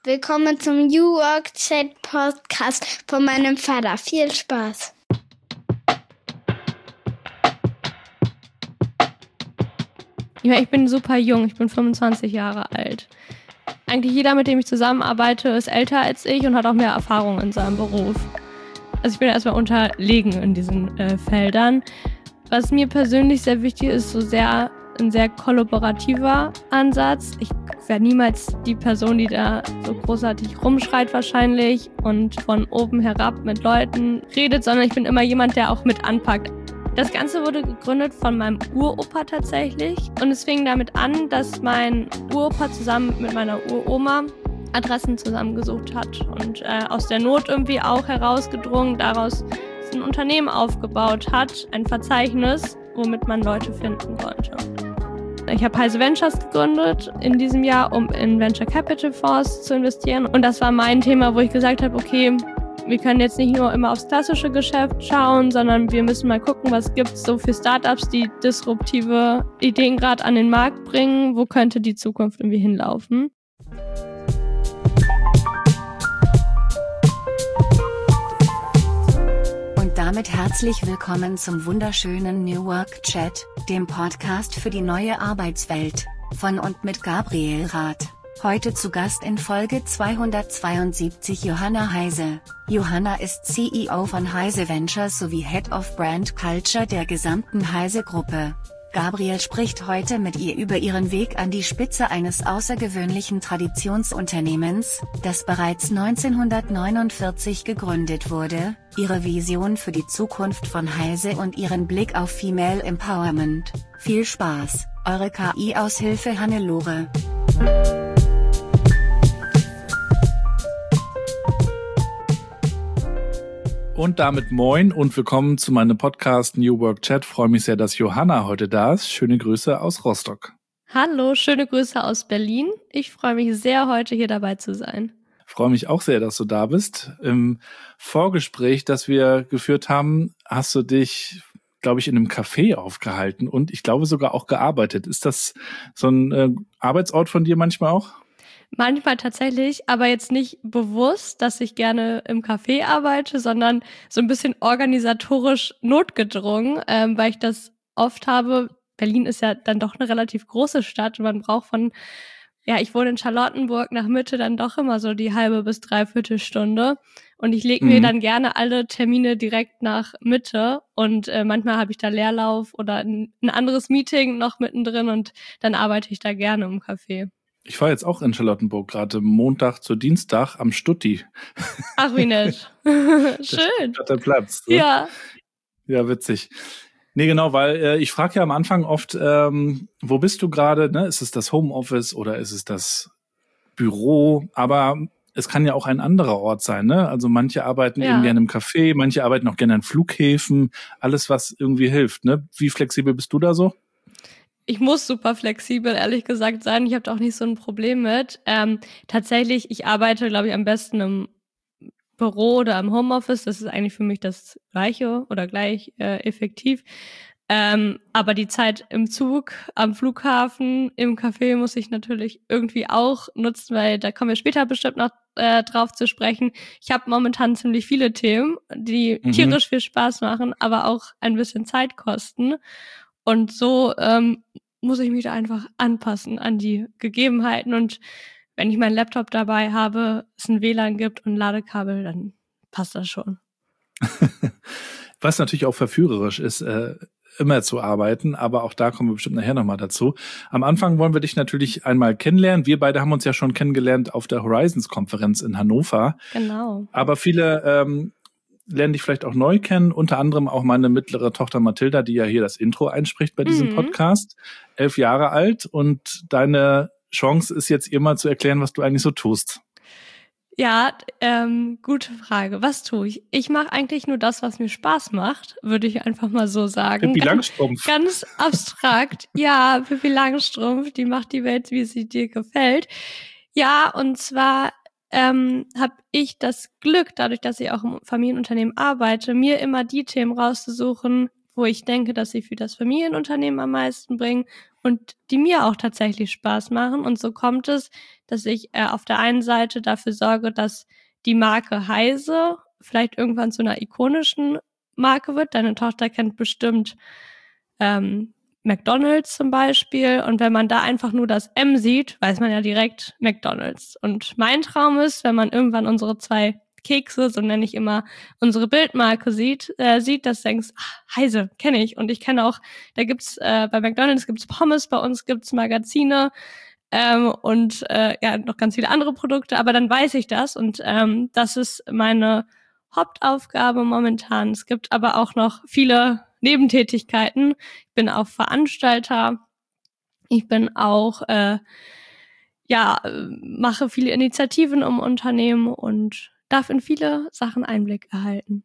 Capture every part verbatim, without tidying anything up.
Willkommen zum New Work Chat Podcast von meinem Vater. Viel Spaß. Ja, ich bin super jung, ich bin fünfundzwanzig Jahre alt. Eigentlich jeder, mit dem ich zusammenarbeite, ist älter als ich und hat auch mehr Erfahrung in seinem Beruf. Also ich bin erstmal unterlegen in diesen äh, Feldern. Was mir persönlich sehr wichtig ist, so sehr ein sehr kollaborativer Ansatz. Ich wäre niemals die Person, die da so großartig rumschreit wahrscheinlich und von oben herab mit Leuten redet, sondern ich bin immer jemand, der auch mit anpackt. Das Ganze wurde gegründet von meinem Uropa tatsächlich und es fing damit an, dass mein Uropa zusammen mit meiner Uroma Adressen zusammengesucht hat und äh, aus der Not irgendwie auch herausgedrungen, daraus ein Unternehmen aufgebaut hat, ein Verzeichnis, womit man Leute finden konnte. Ich habe Heise Ventures gegründet in diesem Jahr, um in Venture Capital Fonds zu investieren. Und das war mein Thema, wo ich gesagt habe, okay, wir können jetzt nicht nur immer aufs klassische Geschäft schauen, sondern wir müssen mal gucken, was gibt es so für Startups, die disruptive Ideen gerade an den Markt bringen. Wo könnte die Zukunft irgendwie hinlaufen? Damit herzlich willkommen zum wunderschönen New Work Chat, dem Podcast für die neue Arbeitswelt, von und mit Gabriel Rath. Heute zu Gast in Folge zweihundertzweiundsiebzig Johanna Heise. Johanna ist C E O von Heise Ventures sowie Head of Brand Culture der gesamten Heise-Gruppe. Gabriel spricht heute mit ihr über ihren Weg an die Spitze eines außergewöhnlichen Traditionsunternehmens, das bereits neunzehnhundertneunundvierzig gegründet wurde, ihre Vision für die Zukunft von Heise und ihren Blick auf Female Empowerment. Viel Spaß, eure K I-Aushilfe Hannelore. Und damit moin und willkommen zu meinem Podcast New Work Chat. Freue mich sehr, dass Johanna heute da ist. Schöne Grüße aus Rostock. Hallo, schöne Grüße aus Berlin. Ich freue mich sehr, heute hier dabei zu sein. Freue mich auch sehr, dass du da bist. Im Vorgespräch, das wir geführt haben, hast du dich, glaube ich, in einem Café aufgehalten und ich glaube sogar auch gearbeitet. Ist das so ein äh, Arbeitsort von dir manchmal auch? Manchmal tatsächlich, aber jetzt nicht bewusst, dass ich gerne im Café arbeite, sondern so ein bisschen organisatorisch notgedrungen, ähm, weil ich das oft habe. Berlin ist ja dann doch eine relativ große Stadt und man braucht von, ja, ich wohne in Charlottenburg, nach Mitte dann doch immer so die halbe bis dreiviertel Stunde. Und ich lege mir mhm. dann gerne alle Termine direkt nach Mitte und äh, manchmal habe ich da Leerlauf oder ein, ein anderes Meeting noch mittendrin und dann arbeite ich da gerne im Café. Ich war jetzt auch in Charlottenburg, gerade Montag zu Dienstag am Stutti. Ach, wie nett. Schön. Hat der Platz. Ne? Ja. Ja, witzig. Nee, genau, weil äh, ich frage ja am Anfang oft, ähm, wo bist du gerade? Ne? Ist es das Homeoffice oder ist es das Büro? Aber es kann ja auch ein anderer Ort sein. Ne? Also manche arbeiten ja. eben gerne im Café, manche arbeiten auch gerne an Flughäfen. Alles, was irgendwie hilft. Ne? Wie flexibel bist du da so? Ich muss super flexibel, ehrlich gesagt, sein. Ich habe da auch nicht so ein Problem mit. Ähm, tatsächlich, ich arbeite, glaube ich, am besten im Büro oder im Homeoffice. Das ist eigentlich für mich das Gleiche oder gleich äh, effektiv. Ähm, aber die Zeit im Zug, am Flughafen, im Café muss ich natürlich irgendwie auch nutzen, weil da kommen wir später bestimmt noch äh, drauf zu sprechen. Ich habe momentan ziemlich viele Themen, die mhm. tierisch viel Spaß machen, aber auch ein bisschen Zeit kosten. Und so ähm, muss ich mich da einfach anpassen an die Gegebenheiten. Und wenn ich meinen Laptop dabei habe, es ein W L A N gibt und ein Ladekabel, dann passt das schon. Was natürlich auch verführerisch ist, äh, immer zu arbeiten, aber auch da kommen wir bestimmt nachher nochmal dazu. Am Anfang wollen wir dich natürlich einmal kennenlernen. Wir beide haben uns ja schon kennengelernt auf der Horizons-Konferenz in Hannover. Genau. Aber viele ähm, lernen dich vielleicht auch neu kennen, unter anderem auch meine mittlere Tochter Mathilda, die ja hier das Intro einspricht bei diesem mhm. Podcast, elf Jahre alt und deine Chance ist jetzt ihr mal zu erklären, was du eigentlich so tust. Ja, ähm, gute Frage. Was tue ich? Ich mache eigentlich nur das, was mir Spaß macht, würde ich einfach mal so sagen. Pippi Langstrumpf. Ganz, ganz abstrakt. Ja, Pippi Langstrumpf, die macht die Welt, wie sie dir gefällt. Ja, und zwar ähm, habe ich das Glück, dadurch, dass ich auch im Familienunternehmen arbeite, mir immer die Themen rauszusuchen, wo ich denke, dass sie für das Familienunternehmen am meisten bringen und die mir auch tatsächlich Spaß machen. Und so kommt es, dass ich äh, auf der einen Seite dafür sorge, dass die Marke Heise vielleicht irgendwann zu einer ikonischen Marke wird. Deine Tochter kennt bestimmt ähm, McDonald's zum Beispiel. Und wenn man da einfach nur das M sieht, weiß man ja direkt McDonald's. Und mein Traum ist, wenn man irgendwann unsere zwei Kekse, so nenne ich immer, unsere Bildmarke sieht, äh, sieht, dass du denkst, ach, Heise, kenne ich. Und ich kenne auch, da gibt's äh, bei McDonald's gibt's Pommes, bei uns gibt's Magazine ähm, und äh, ja noch ganz viele andere Produkte, aber dann weiß ich das und ähm, das ist meine Hauptaufgabe momentan. Es gibt aber auch noch viele Nebentätigkeiten. Ich bin auch Veranstalter. Ich bin auch, äh, ja, mache viele Initiativen im Unternehmen und darf in viele Sachen Einblick erhalten.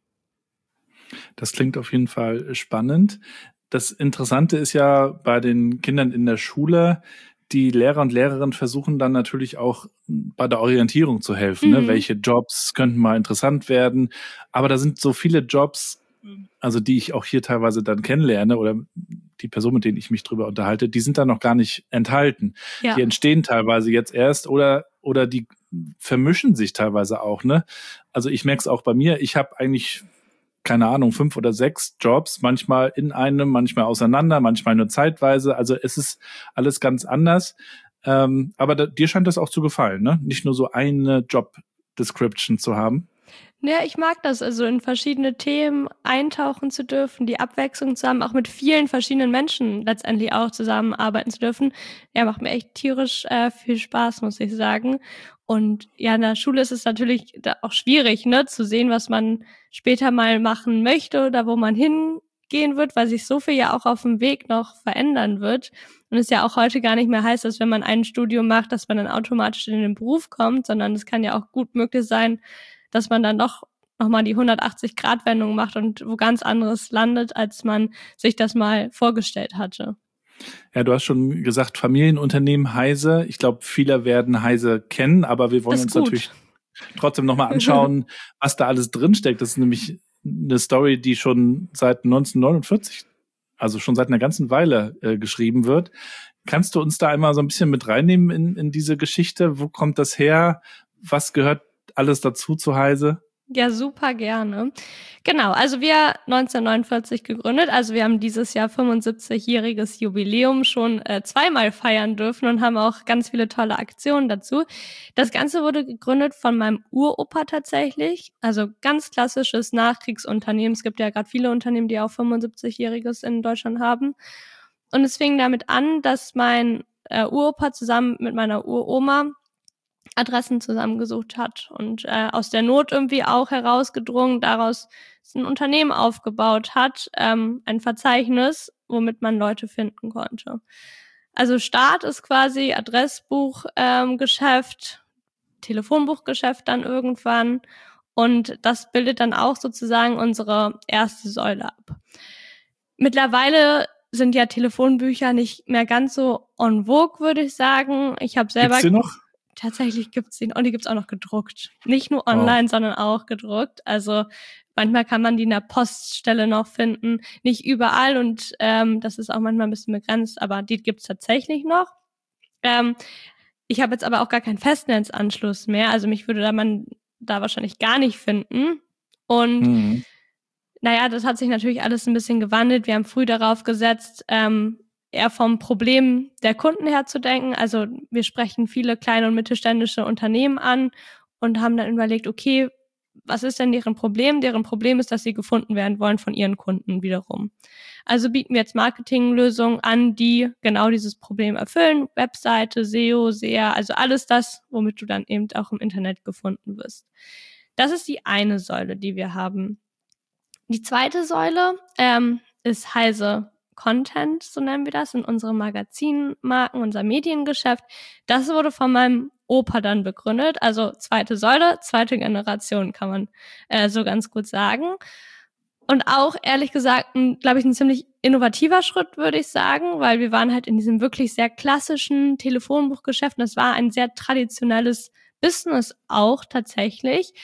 Das klingt auf jeden Fall spannend. Das Interessante ist ja bei den Kindern in der Schule, die Lehrer und Lehrerinnen versuchen dann natürlich auch bei der Orientierung zu helfen. Mhm. Ne? Welche Jobs könnten mal interessant werden? Aber da sind so viele Jobs, also die ich auch hier teilweise dann kennenlerne oder die Personen, mit denen ich mich drüber unterhalte, die sind da noch gar nicht enthalten. Ja. Die entstehen teilweise jetzt erst oder oder die vermischen sich teilweise auch. Ne? Also ich merke es auch bei mir. Ich habe eigentlich keine Ahnung, fünf oder sechs Jobs, manchmal in einem, manchmal auseinander, manchmal nur zeitweise. Also es ist alles ganz anders. Ähm, aber da, dir scheint das auch zu gefallen, ne? Nicht nur so eine Job-Description zu haben. Ja, ich mag das, also in verschiedene Themen eintauchen zu dürfen, die Abwechslung zu haben, auch mit vielen verschiedenen Menschen letztendlich auch zusammenarbeiten zu dürfen. Ja, macht mir echt tierisch äh, viel Spaß, muss ich sagen. Und ja, in der Schule ist es natürlich auch schwierig, ne, zu sehen, was man später mal machen möchte oder wo man hingehen wird, weil sich so viel ja auch auf dem Weg noch verändern wird. Und es ja auch heute gar nicht mehr heißt, dass wenn man ein Studium macht, dass man dann automatisch in den Beruf kommt, sondern es kann ja auch gut möglich sein, dass man dann doch nochmal die hundertachtzig-Grad-Wendung macht und wo ganz anderes landet, als man sich das mal vorgestellt hatte. Ja, du hast schon gesagt, Familienunternehmen Heise. Ich glaube, viele werden Heise kennen, aber wir wollen uns gut. natürlich trotzdem nochmal anschauen, was da alles drinsteckt. Das ist nämlich eine Story, die schon seit neunzehnhundertneunundvierzig, also schon seit einer ganzen Weile äh, geschrieben wird. Kannst du uns da einmal so ein bisschen mit reinnehmen in, in diese Geschichte? Wo kommt das her? Was gehört alles dazu zu Heise? Ja, super gerne. Genau, also wir neunzehnhundertneunundvierzig gegründet, also wir haben dieses Jahr fünfundsiebzigjähriges Jubiläum schon äh, zweimal feiern dürfen und haben auch ganz viele tolle Aktionen dazu. Das Ganze wurde gegründet von meinem Uropa tatsächlich, also ganz klassisches Nachkriegsunternehmen. Es gibt ja gerade viele Unternehmen, die auch fünfundsiebzigjähriges in Deutschland haben. Und es fing damit an, dass mein äh, Uropa zusammen mit meiner Uroma Adressen zusammengesucht hat und äh, aus der Not irgendwie auch herausgedrungen, daraus ein Unternehmen aufgebaut hat, ähm, ein Verzeichnis, womit man Leute finden konnte. Also Start ist quasi Adressbuchgeschäft, ähm, Telefonbuchgeschäft dann irgendwann und das bildet dann auch sozusagen unsere erste Säule ab. Mittlerweile sind ja Telefonbücher nicht mehr ganz so en vogue, würde ich sagen. Ich habe selber... Gibt's die noch? Tatsächlich gibt's den und die gibt's auch noch gedruckt. Nicht nur online, oh. sondern auch gedruckt. Also manchmal kann man die in der Poststelle noch finden. Nicht überall und ähm, das ist auch manchmal ein bisschen begrenzt, aber die gibt's tatsächlich noch. Ähm, ich habe jetzt aber auch gar keinen Festnetzanschluss mehr. Also mich würde da man da wahrscheinlich gar nicht finden. Und mhm. naja, das hat sich natürlich alles ein bisschen gewandelt. Wir haben früh darauf gesetzt, ähm, eher vom Problem der Kunden her zu denken. Also wir sprechen viele kleine und mittelständische Unternehmen an und haben dann überlegt, okay, was ist denn deren Problem? Deren Problem ist, dass sie gefunden werden wollen von ihren Kunden wiederum. Also bieten wir jetzt Marketinglösungen an, die genau dieses Problem erfüllen. Webseite, S E O, S E A, also alles das, womit du dann eben auch im Internet gefunden wirst. Das ist die eine Säule, die wir haben. Die zweite Säule ähm, ist Heise Content, so nennen wir das, in unsere Magazinmarken, unser Mediengeschäft. Das wurde von meinem Opa dann begründet, also zweite Säule, zweite Generation, kann man äh, so ganz gut sagen. Und auch, ehrlich gesagt, glaube ich, ein ziemlich innovativer Schritt, würde ich sagen, weil wir waren halt in diesem wirklich sehr klassischen Telefonbuchgeschäft und das war ein sehr traditionelles Business auch tatsächlich.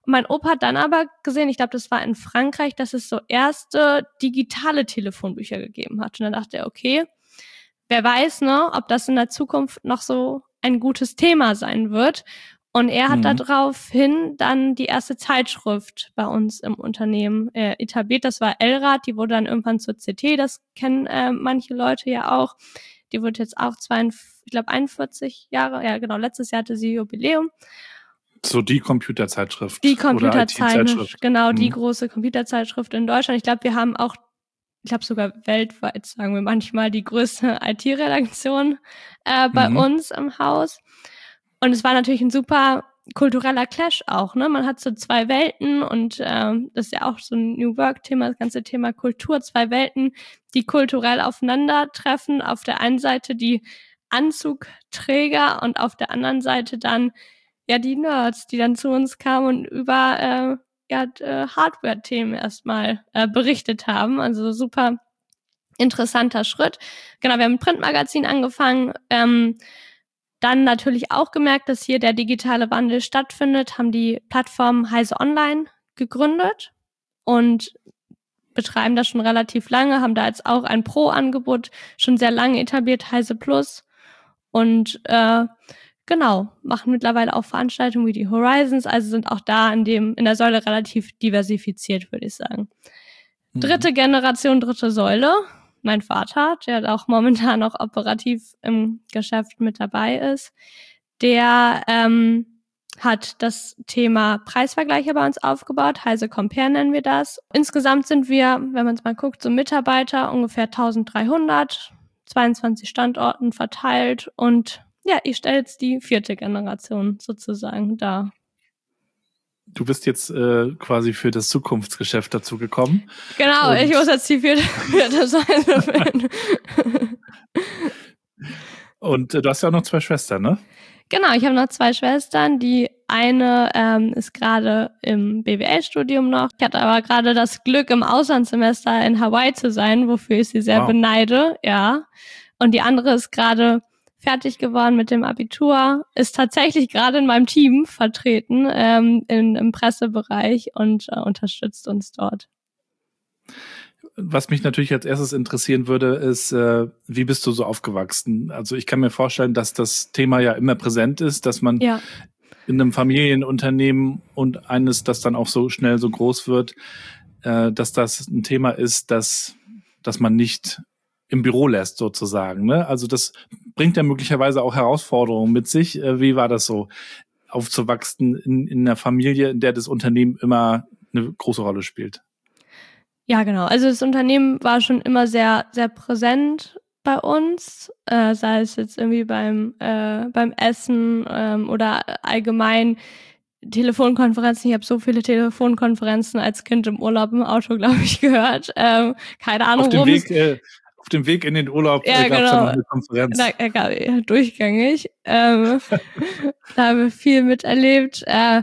mein Opa hat dann aber gesehen, ich glaube, das war in Frankreich, dass es so erste digitale Telefonbücher gegeben hat. Und dann dachte er, okay, wer weiß, ne, ob das in der Zukunft noch so ein gutes Thema sein wird. Und er hat mhm. daraufhin dann die erste Zeitschrift bei uns im Unternehmen äh, etabliert. Das war Elrad, die wurde dann irgendwann zur C T, das kennen äh, manche Leute ja auch. Die wird jetzt auch zweiundvierzig, ich glaube einundvierzig Jahre, ja genau, letztes Jahr hatte sie Jubiläum. So die Computerzeitschrift. Die Computerzeitschrift, genau, mhm. die große Computerzeitschrift in Deutschland. Ich glaube, wir haben auch, ich glaube sogar weltweit, sagen wir manchmal, die größte I T-Redaktion äh, bei mhm. uns im Haus. Und es war natürlich ein super kultureller Clash auch, ne? Man hat so zwei Welten und ähm, das ist ja auch so ein New Work-Thema, das ganze Thema Kultur, zwei Welten, die kulturell aufeinandertreffen. Auf der einen Seite die Anzugträger und auf der anderen Seite dann ja die Nerds, die dann zu uns kamen und über äh, ja, äh, Hardware-Themen erstmal äh, berichtet haben. Also super interessanter Schritt. Genau, wir haben ein Printmagazin angefangen, ähm, dann natürlich auch gemerkt, dass hier der digitale Wandel stattfindet, haben die Plattform Heise Online gegründet und betreiben das schon relativ lange, haben da jetzt auch ein Pro-Angebot schon sehr lange etabliert, Heise Plus. Und äh, genau, machen mittlerweile auch Veranstaltungen wie die Horizons, also sind auch da in dem in der Säule relativ diversifiziert, würde ich sagen. Mhm. Dritte Generation, dritte Säule. Mein Vater, der auch momentan noch operativ im Geschäft mit dabei ist, der ähm, hat das Thema Preisvergleiche bei uns aufgebaut. Heise Compare nennen wir das. Insgesamt sind wir, wenn man es mal guckt, so Mitarbeiter ungefähr eintausenddreihundert, zweiundzwanzig Standorten verteilt. Und ja, ich stelle jetzt die vierte Generation sozusagen dar. Du bist jetzt äh, quasi für das Zukunftsgeschäft dazu gekommen. Genau, und ich muss jetzt die vierte, vierte sein. Und äh, du hast ja auch noch zwei Schwestern, ne? Genau, ich habe noch zwei Schwestern. Die eine ähm, ist gerade im B W L-Studium noch. Ich hatte aber gerade das Glück, im Auslandssemester in Hawaii zu sein, wofür ich sie sehr wow. beneide. Ja. Und die andere ist gerade fertig geworden mit dem Abitur, ist tatsächlich gerade in meinem Team vertreten, ähm, in, im Pressebereich und äh, unterstützt uns dort. Was mich natürlich als erstes interessieren würde, ist, äh, wie bist du so aufgewachsen? Also ich kann mir vorstellen, dass das Thema ja immer präsent ist, dass man ja. in einem Familienunternehmen und eines, das dann auch so schnell so groß wird, äh, dass das ein Thema ist, das, das man nicht im Büro lässt sozusagen. Ne? Also das bringt ja möglicherweise auch Herausforderungen mit sich. Äh, wie war das so, aufzuwachsen in, in einer Familie, in der das Unternehmen immer eine große Rolle spielt? Ja, genau. Also das Unternehmen war schon immer sehr, sehr präsent bei uns, äh, sei es jetzt irgendwie beim äh, beim Essen ähm, oder allgemein Telefonkonferenzen. Ich habe so viele Telefonkonferenzen als Kind im Urlaub im Auto, glaube ich, gehört. Ähm, keine Ahnung, auf dem Weg, äh, auf dem Weg in den Urlaub ja, äh, gab es genau. dann noch eine Konferenz. Da, äh, ja, durchgängig. Ähm, da haben wir viel miterlebt. Äh,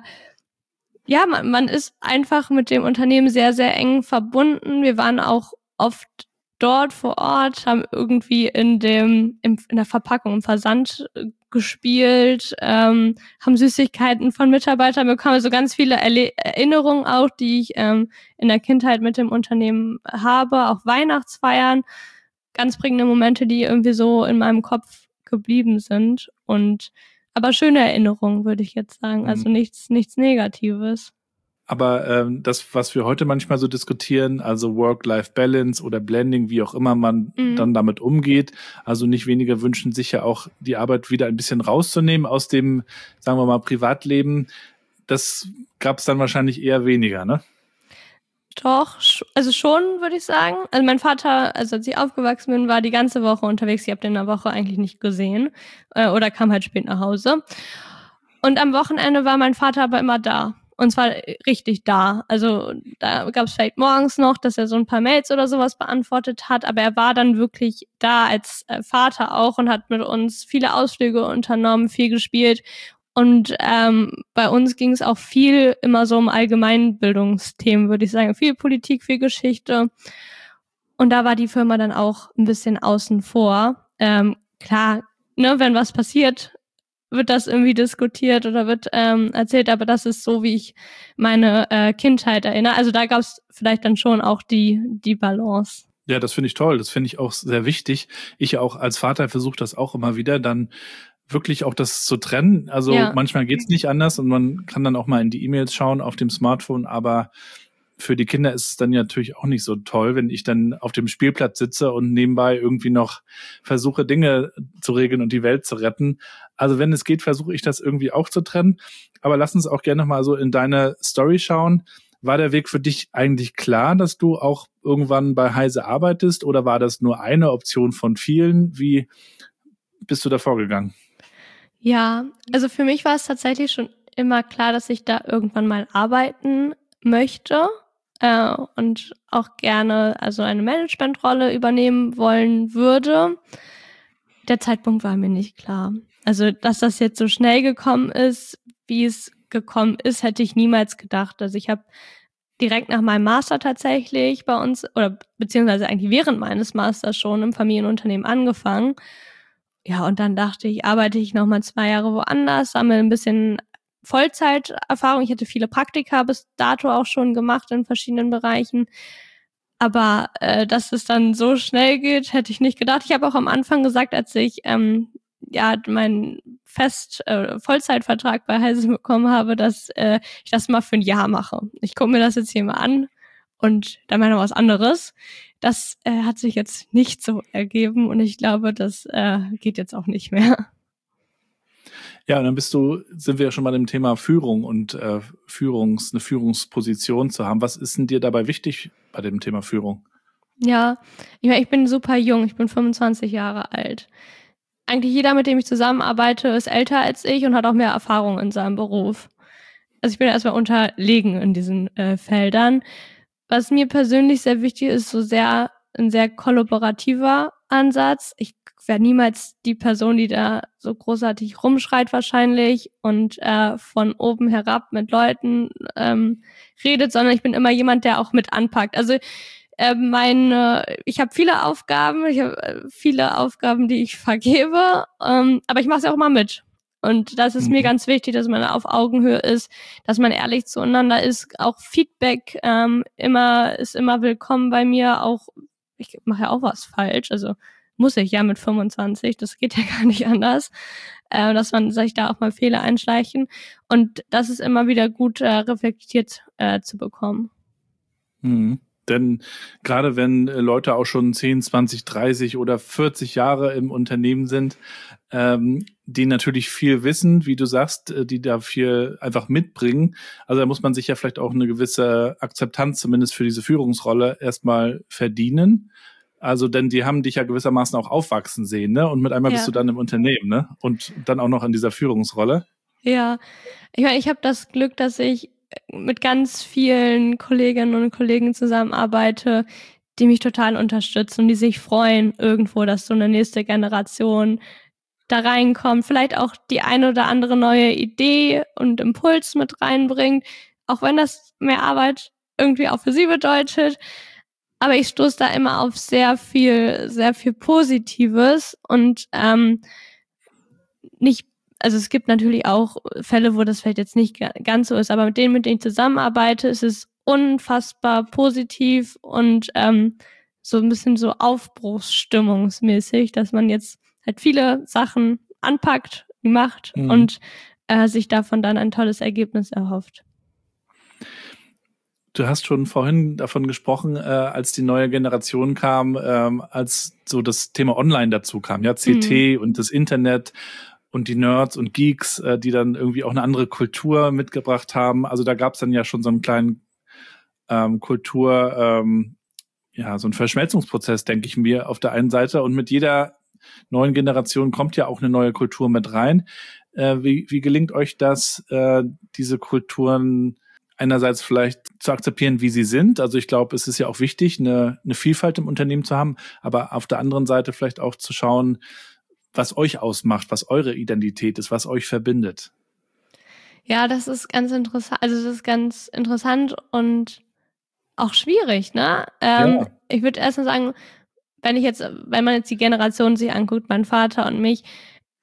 Ja, man, man ist einfach mit dem Unternehmen sehr, sehr eng verbunden. Wir waren auch oft dort vor Ort, haben irgendwie in dem im, in der Verpackung, im Versand gespielt, ähm, haben Süßigkeiten von Mitarbeitern bekommen, also ganz viele Erle- Erinnerungen auch, die ich ähm, in der Kindheit mit dem Unternehmen habe, auch Weihnachtsfeiern, ganz prägende Momente, die irgendwie so in meinem Kopf geblieben sind und aber schöne Erinnerungen, würde ich jetzt sagen. Also nichts, nichts Negatives. Aber ähm, das, was wir heute manchmal so diskutieren, also Work-Life-Balance oder Blending, wie auch immer man mhm. dann damit umgeht, also nicht weniger wünschen sich ja auch, die Arbeit wieder ein bisschen rauszunehmen aus dem, sagen wir mal, Privatleben. Das gab es dann wahrscheinlich eher weniger, ne? Doch, also schon, würde ich sagen. Also mein Vater, also als ich aufgewachsen bin, war die ganze Woche unterwegs. Ich habe den in der Woche eigentlich nicht gesehen äh, oder kam halt spät nach Hause. Und am Wochenende war mein Vater aber immer da. Und zwar richtig da. Also da gab es vielleicht morgens noch, dass er so ein paar Mails oder sowas beantwortet hat. Aber er war dann wirklich da als äh, Vater auch und hat mit uns viele Ausflüge unternommen, viel gespielt. Und ähm, bei uns ging es auch viel immer so um Allgemeinbildungsthemen, würde ich sagen. Viel Politik, viel Geschichte. Und da war die Firma dann auch ein bisschen außen vor. Ähm, klar, ne, wenn was passiert, wird das irgendwie diskutiert oder wird ähm, erzählt, aber das ist so, wie ich meine äh, Kindheit erinnere. Also da gab es vielleicht dann schon auch die, die Balance. Ja, das finde ich toll. Das finde ich auch sehr wichtig. Ich auch als Vater versuche das auch immer wieder, dann wirklich auch das zu trennen. Also Ja. manchmal geht's nicht anders und man kann dann auch mal in die E-Mails schauen auf dem Smartphone, aber für die Kinder ist es dann ja natürlich auch nicht so toll, wenn ich dann auf dem Spielplatz sitze und nebenbei irgendwie noch versuche, Dinge zu regeln und die Welt zu retten. Also wenn es geht, versuche ich das irgendwie auch zu trennen. Aber lass uns auch gerne mal so in deine Story schauen. War der Weg für dich eigentlich klar, dass du auch irgendwann bei Heise arbeitest, oder war das nur eine Option von vielen? Wie bist du da vorgegangen? Ja, also für mich war es tatsächlich schon immer klar, dass ich da irgendwann mal arbeiten möchte äh, und auch gerne also eine Managementrolle übernehmen wollen würde. Der Zeitpunkt war mir nicht klar. Also, dass das jetzt so schnell gekommen ist, wie es gekommen ist, hätte ich niemals gedacht. Also ich habe direkt nach meinem Master tatsächlich bei uns, oder beziehungsweise eigentlich während meines Masters schon im Familienunternehmen angefangen. Ja, und dann dachte ich, arbeite ich nochmal zwei Jahre woanders, sammle ein bisschen Vollzeiterfahrung. Ich hatte viele Praktika bis dato auch schon gemacht in verschiedenen Bereichen. Aber äh, dass es dann so schnell geht, hätte ich nicht gedacht. Ich habe auch am Anfang gesagt, als ich ähm, ja meinen Fest äh, Vollzeitvertrag bei Heise bekommen habe, dass äh, ich das mal für ein Jahr mache. Ich gucke mir das jetzt hier mal an und dann mal noch was anderes. Das äh, hat sich jetzt nicht so ergeben und ich glaube, das äh, geht jetzt auch nicht mehr. Ja, und dann bist du, sind wir ja schon bei dem Thema Führung und äh, Führungs, eine Führungsposition zu haben. Was ist denn dir dabei wichtig bei dem Thema Führung? Ja, ich, mein, ich bin super jung, ich bin fünfundzwanzig Jahre alt. Eigentlich jeder, mit dem ich zusammenarbeite, ist älter als ich und hat auch mehr Erfahrung in seinem Beruf. Also ich bin erstmal unterlegen in diesen äh, Feldern. Was mir persönlich sehr wichtig ist, so sehr ein sehr kollaborativer Ansatz. Ich wäre niemals die Person, die da so großartig rumschreit wahrscheinlich und äh, von oben herab mit Leuten ähm, redet, sondern ich bin immer jemand, der auch mit anpackt. Also äh, meine, ich habe viele Aufgaben, ich habe äh, viele Aufgaben, die ich vergebe, ähm, aber ich mache es auch immer mit. Und das ist mhm. mir ganz wichtig, dass man auf Augenhöhe ist, dass man ehrlich zueinander ist. Auch Feedback ähm, immer ist immer willkommen bei mir. Auch ich mache ja auch was falsch, also muss ich ja mit fünfundzwanzig, das geht ja gar nicht anders, äh, dass man sich da auch mal Fehler einschleichen. Und das ist immer wieder gut äh, reflektiert äh, zu bekommen. Mhm. Denn gerade wenn Leute auch schon zehn, zwanzig, dreißig oder vierzig Jahre im Unternehmen sind, ähm, die natürlich viel wissen, wie du sagst, die da viel einfach mitbringen. Also da muss man sich ja vielleicht auch eine gewisse Akzeptanz zumindest für diese Führungsrolle erstmal verdienen. Also denn die haben dich ja gewissermaßen auch aufwachsen sehen, ne? Und mit einmal ja. bist du dann im Unternehmen, ne? Und dann auch noch in dieser Führungsrolle. Ja, ich meine, ich habe das Glück, dass ich mit ganz vielen Kolleginnen und Kollegen zusammenarbeite, die mich total unterstützen und die sich freuen irgendwo, dass so eine nächste Generation da reinkommt, vielleicht auch die eine oder andere neue Idee und Impuls mit reinbringt, auch wenn das mehr Arbeit irgendwie auch für sie bedeutet. Aber ich stoße da immer auf sehr viel, sehr viel Positives und ähm, nicht, also es gibt natürlich auch Fälle, wo das vielleicht jetzt nicht ganz so ist, aber mit denen, mit denen ich zusammenarbeite, ist es unfassbar positiv und ähm, so ein bisschen so aufbruchsstimmungsmäßig, dass man jetzt halt viele Sachen anpackt, macht mhm. und äh, sich davon dann ein tolles Ergebnis erhofft. Du hast schon vorhin davon gesprochen, äh, als die neue Generation kam, ähm, als so das Thema Online dazu kam, ja, C T mhm. und das Internet und die Nerds und Geeks, äh, die dann irgendwie auch eine andere Kultur mitgebracht haben. Also da gab es dann ja schon so einen kleinen ähm, Kultur, ähm, ja, so einen Verschmelzungsprozess, denke ich mir, auf der einen Seite. Und mit jeder neuen Generation kommt ja auch eine neue Kultur mit rein. Äh, wie, wie gelingt euch das, äh, diese Kulturen einerseits vielleicht zu akzeptieren, wie sie sind? Also ich glaube, es ist ja auch wichtig, eine, eine Vielfalt im Unternehmen zu haben, aber auf der anderen Seite vielleicht auch zu schauen, was euch ausmacht, was eure Identität ist, was euch verbindet. Ja, das ist ganz interessant. Also das ist ganz interessant und auch schwierig, ne? Ähm, ja. Ich würde erst mal sagen, wenn ich jetzt, wenn man jetzt die Generation sich anguckt, mein Vater und mich,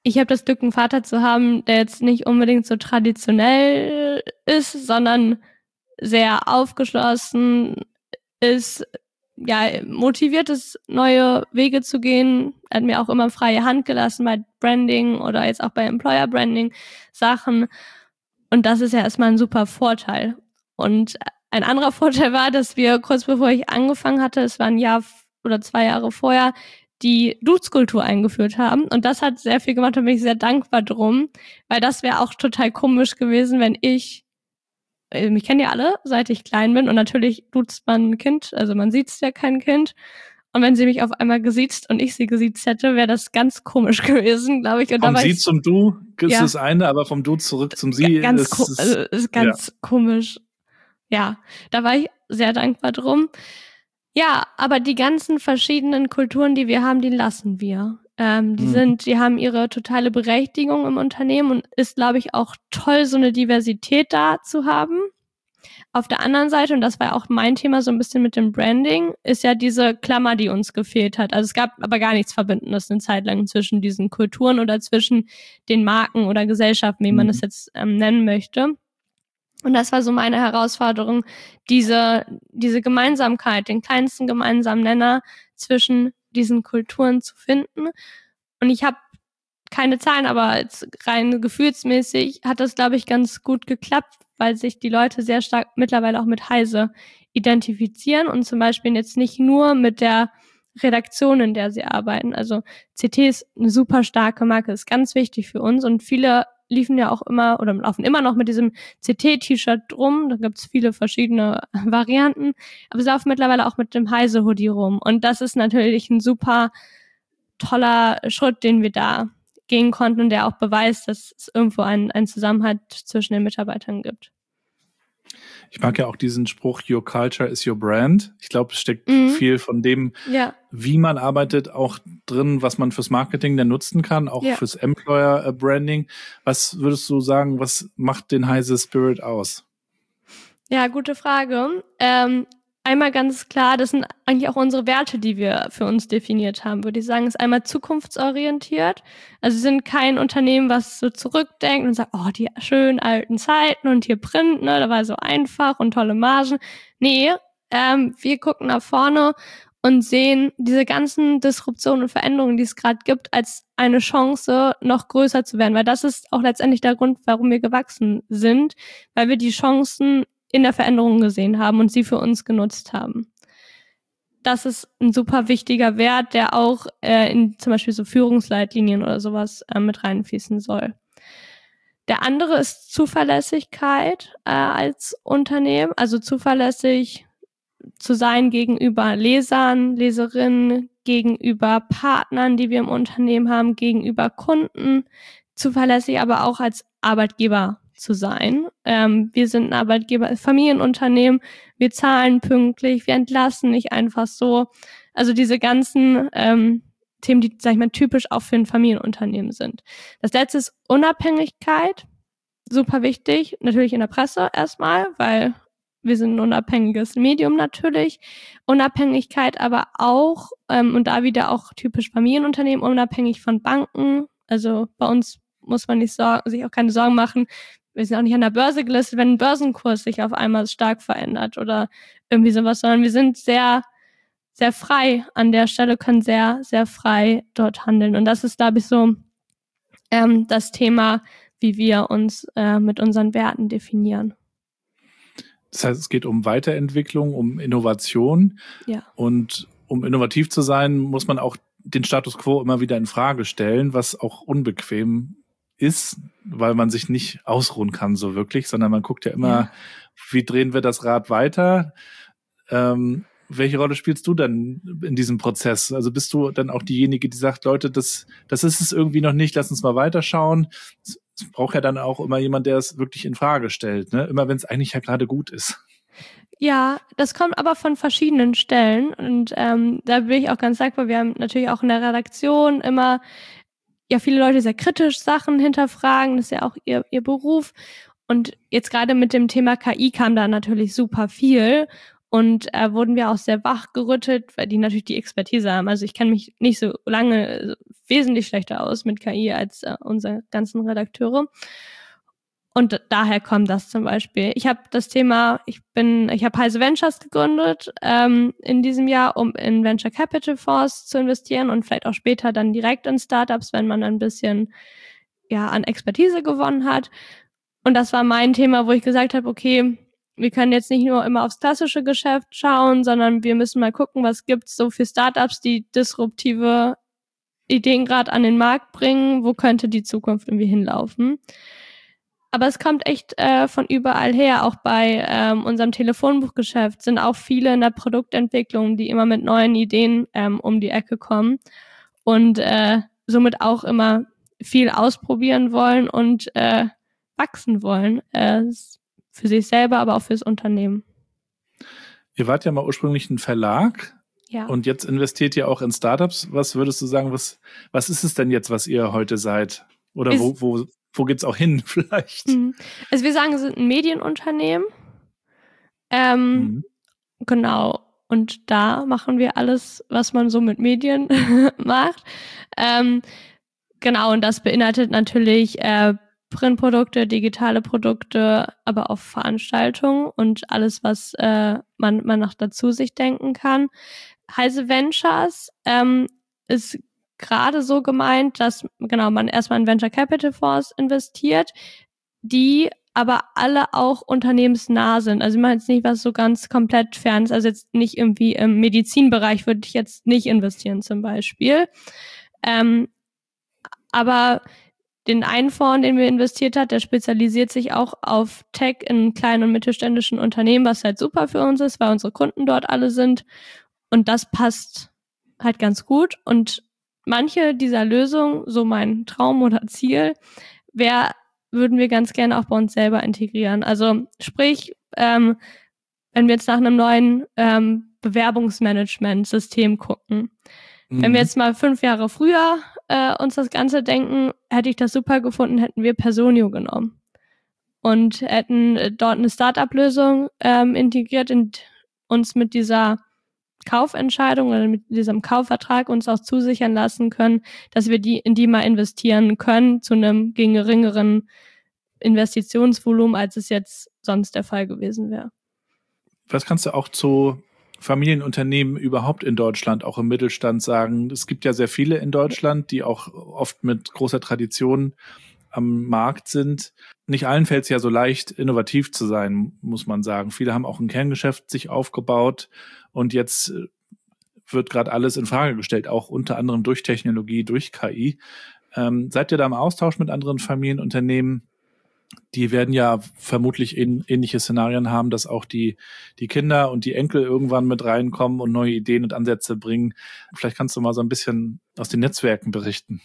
ich habe das Glück, einen Vater zu haben, der jetzt nicht unbedingt so traditionell ist, sondern sehr aufgeschlossen ist, ja, motiviert ist, neue Wege zu gehen. Er hat mir auch immer freie Hand gelassen bei Branding oder jetzt auch bei Employer Branding Sachen. Und das ist ja erstmal ein super Vorteil. Und ein anderer Vorteil war, dass wir kurz bevor ich angefangen hatte, es war ein Jahr oder zwei Jahre vorher, die Dutzkultur eingeführt haben. Und das hat sehr viel gemacht, da bin ich sehr dankbar drum, weil das wäre auch total komisch gewesen, wenn ich, mich kennen ja alle, seit ich klein bin, und natürlich duzt man ein Kind, also man sieht ja kein Kind. Und wenn sie mich auf einmal gesiezt und ich sie gesiezt hätte, wäre das ganz komisch gewesen, glaube ich. Und vom da war Sie ich, zum Du ist ja, das eine, aber vom Du zurück zum Sie ganz, ist, ko- ist, also ist ganz ja. komisch. Ja, da war ich sehr dankbar drum. Ja, aber die ganzen verschiedenen Kulturen, die wir haben, die lassen wir. Ähm, die Mhm. sind, die haben ihre totale Berechtigung im Unternehmen und ist, glaube ich, auch toll, so eine Diversität da zu haben. Auf der anderen Seite, und das war auch mein Thema so ein bisschen mit dem Branding, ist ja diese Klammer, die uns gefehlt hat. Also es gab aber gar nichts Verbindendes eine Zeit lang zwischen diesen Kulturen oder zwischen den Marken oder Gesellschaften, wie man es Mhm. jetzt ähm, nennen möchte. Und das war so meine Herausforderung, diese, diese Gemeinsamkeit, den kleinsten gemeinsamen Nenner zwischen diesen Kulturen zu finden. Und ich habe keine Zahlen, aber jetzt rein gefühlsmäßig hat das, glaube ich, ganz gut geklappt, weil sich die Leute sehr stark mittlerweile auch mit Heise identifizieren und zum Beispiel jetzt nicht nur mit der Redaktion, in der sie arbeiten. Also C T ist eine super starke Marke, ist ganz wichtig für uns und viele liefen ja auch immer oder laufen immer noch mit diesem C T-T-Shirt rum. Da gibt's viele verschiedene Varianten, aber sie laufen mittlerweile auch mit dem Heise-Hoodie rum und das ist natürlich ein super toller Schritt, den wir da gehen konnten und der auch beweist, dass es irgendwo einen, einen Zusammenhalt zwischen den Mitarbeitern gibt. Ich mag ja auch diesen Spruch, your culture is your brand. Ich glaube, es steckt Mhm. viel von dem, Ja. wie man arbeitet, auch drin, was man fürs Marketing dann nutzen kann, auch Ja. fürs Employer Branding. Was würdest du sagen, was macht den Heise Spirit aus? Ja, gute Frage. Ähm, einmal ganz klar, das sind eigentlich auch unsere Werte, die wir für uns definiert haben, würde ich sagen, ist einmal zukunftsorientiert. Also wir sind kein Unternehmen, was so zurückdenkt und sagt, oh, die schönen alten Zeiten und hier Print, ne, da war so einfach und tolle Margen. Nee, ähm, wir gucken nach vorne und sehen diese ganzen Disruptionen und Veränderungen, die es gerade gibt, als eine Chance, noch größer zu werden. Weil das ist auch letztendlich der Grund, warum wir gewachsen sind, weil wir die Chancen in der Veränderung gesehen haben und sie für uns genutzt haben. Das ist ein super wichtiger Wert, der auch äh, in zum Beispiel so Führungsleitlinien oder sowas äh, mit reinfließen soll. Der andere ist Zuverlässigkeit äh, als Unternehmen, also zuverlässig zu sein gegenüber Lesern, Leserinnen, gegenüber Partnern, die wir im Unternehmen haben, gegenüber Kunden, zuverlässig aber auch als Arbeitgeber zu sein. Ähm, wir sind ein Arbeitgeber, Familienunternehmen, wir zahlen pünktlich, wir entlassen nicht einfach so. Also diese ganzen ähm, Themen, die, sag ich mal, typisch auch für ein Familienunternehmen sind. Das letzte ist Unabhängigkeit, super wichtig, natürlich in der Presse erstmal, weil wir sind ein unabhängiges Medium natürlich. Unabhängigkeit aber auch, ähm, und da wieder auch typisch Familienunternehmen, unabhängig von Banken. Also bei uns muss man nicht sorgen, sich auch keine Sorgen machen. Wir sind auch nicht an der Börse gelistet, wenn ein Börsenkurs sich auf einmal stark verändert oder irgendwie sowas, sondern wir sind sehr, sehr frei an der Stelle, können sehr, sehr frei dort handeln. Und das ist, glaube ich, so ähm, das Thema, wie wir uns äh, mit unseren Werten definieren. Das heißt, es geht um Weiterentwicklung, um Innovation. Ja. Und um innovativ zu sein, muss man auch den Status quo immer wieder in Frage stellen, was auch unbequem ist, weil man sich nicht ausruhen kann so wirklich, sondern man guckt ja immer, ja. Wie drehen wir das Rad weiter? Ähm, welche Rolle spielst du denn in diesem Prozess? Also bist du dann auch diejenige, die sagt, Leute, das, das ist es irgendwie noch nicht, lass uns mal weiterschauen. Es braucht ja dann auch immer jemand, der es wirklich in Frage stellt, ne? Immer wenn es eigentlich ja gerade gut ist. Ja, das kommt aber von verschiedenen Stellen und ähm, da bin ich auch ganz dankbar. Wir haben natürlich auch in der Redaktion immer ja viele Leute sehr kritisch Sachen hinterfragen, das ist ja auch ihr, ihr Beruf und jetzt gerade mit dem Thema K I kam da natürlich super viel Und äh, wurden wir auch sehr wachgerüttelt, weil die natürlich die Expertise haben. Also ich kenne mich nicht so lange äh, wesentlich schlechter aus mit K I als äh, unsere ganzen Redakteure. Und daher kommt das zum Beispiel. Ich habe das Thema, ich bin, ich habe Heise Ventures gegründet ähm, in diesem Jahr, um in Venture Capital Fonds zu investieren und vielleicht auch später dann direkt in Startups, wenn man ein bisschen ja an Expertise gewonnen hat. Und das war mein Thema, wo ich gesagt habe, okay, wir können jetzt nicht nur immer aufs klassische Geschäft schauen, sondern wir müssen mal gucken, was gibt's so für Startups, die disruptive Ideen gerade an den Markt bringen, wo könnte die Zukunft irgendwie hinlaufen. Aber es kommt echt äh, von überall her. Auch bei ähm, unserem Telefonbuchgeschäft sind auch viele in der Produktentwicklung, die immer mit neuen Ideen ähm, um die Ecke kommen und äh, somit auch immer viel ausprobieren wollen und äh, wachsen wollen. Äh, für sich selber, aber auch fürs Unternehmen. Ihr wart ja mal ursprünglich ein Verlag. Ja. Und jetzt investiert ihr auch in Startups. Was würdest du sagen, was, was ist es denn jetzt, was ihr heute seid? Oder ist, wo, wo, wo geht's auch hin vielleicht? Also wir sagen, wir sind ein Medienunternehmen. Ähm, mhm. Genau. Und da machen wir alles, was man so mit Medien macht. Ähm, genau. Und das beinhaltet natürlich äh, Printprodukte, digitale Produkte, aber auch Veranstaltungen und alles, was äh, man, man noch dazu sich denken kann. Heise Ventures ähm, ist gerade so gemeint, dass genau man erstmal in Venture Capital Fonds investiert, die aber alle auch unternehmensnah sind. Also ich meine jetzt nicht, was so ganz komplett fern ist. Also jetzt nicht irgendwie im Medizinbereich würde ich jetzt nicht investieren zum Beispiel. Ähm, aber den einen Fonds, den wir investiert hat, der spezialisiert sich auch auf Tech in kleinen und mittelständischen Unternehmen, was halt super für uns ist, weil unsere Kunden dort alle sind. Und das passt halt ganz gut. Und manche dieser Lösungen, so mein Traum oder Ziel, wäre, würden wir ganz gerne auch bei uns selber integrieren. Also sprich, ähm, wenn wir jetzt nach einem neuen ähm, Bewerbungsmanagement-System gucken, mhm. wenn wir jetzt mal fünf Jahre früher äh, uns das Ganze denken, hätte ich das super gefunden, hätten wir Personio genommen und hätten dort eine Start-up-Lösung ähm, integriert und uns mit dieser Kaufentscheidung oder mit diesem Kaufvertrag uns auch zusichern lassen können, dass wir die in die mal investieren können zu einem geringeren Investitionsvolumen, als es jetzt sonst der Fall gewesen wäre. Was kannst du auch zu Familienunternehmen überhaupt in Deutschland, auch im Mittelstand sagen? Es gibt ja sehr viele in Deutschland, die auch oft mit großer Tradition am Markt sind. Nicht allen fällt es ja so leicht, innovativ zu sein, muss man sagen. Viele haben auch ein Kerngeschäft sich aufgebaut und jetzt wird gerade alles in Frage gestellt, auch unter anderem durch Technologie, durch K I. Ähm, seid ihr da im Austausch mit anderen Familienunternehmen? Die werden ja vermutlich in, ähnliche Szenarien haben, dass auch die, die Kinder und die Enkel irgendwann mit reinkommen und neue Ideen und Ansätze bringen. Vielleicht kannst du mal so ein bisschen aus den Netzwerken berichten.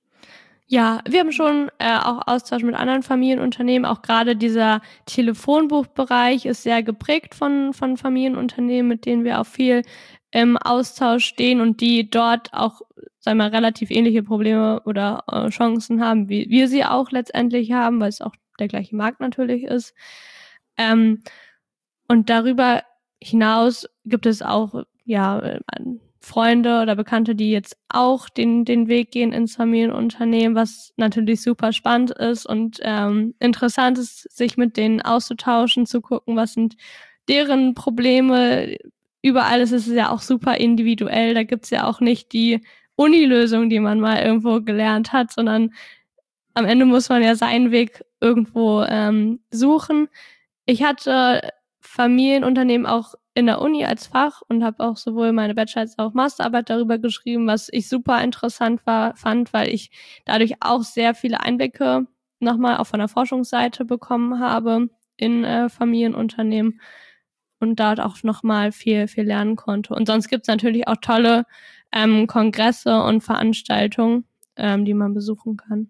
Ja, wir haben schon äh, auch Austausch mit anderen Familienunternehmen. Auch gerade dieser Telefonbuchbereich ist sehr geprägt von, von Familienunternehmen, mit denen wir auch viel im Austausch stehen und die dort auch, sagen wir mal, relativ ähnliche Probleme oder äh, Chancen haben, wie wir sie auch letztendlich haben, weil es auch der gleiche Markt natürlich ist. Ähm, und darüber hinaus gibt es auch ja Freunde oder Bekannte, die jetzt auch den den Weg gehen ins Familienunternehmen, was natürlich super spannend ist und ähm, interessant ist, sich mit denen auszutauschen, zu gucken, was sind deren Probleme. Überall ist es ja auch super individuell. Da gibt's ja auch nicht die Uni-Lösung, die man mal irgendwo gelernt hat, sondern am Ende muss man ja seinen Weg irgendwo ähm, suchen. Ich hatte Familienunternehmen auch in der Uni als Fach und habe auch sowohl meine Bachelor- als auch Masterarbeit darüber geschrieben, was ich super interessant war, fand, weil ich dadurch auch sehr viele Einblicke nochmal auch von der Forschungsseite bekommen habe in äh, Familienunternehmen und dort auch nochmal viel, viel lernen konnte. Und sonst gibt's natürlich auch tolle ähm, Kongresse und Veranstaltungen, ähm, die man besuchen kann.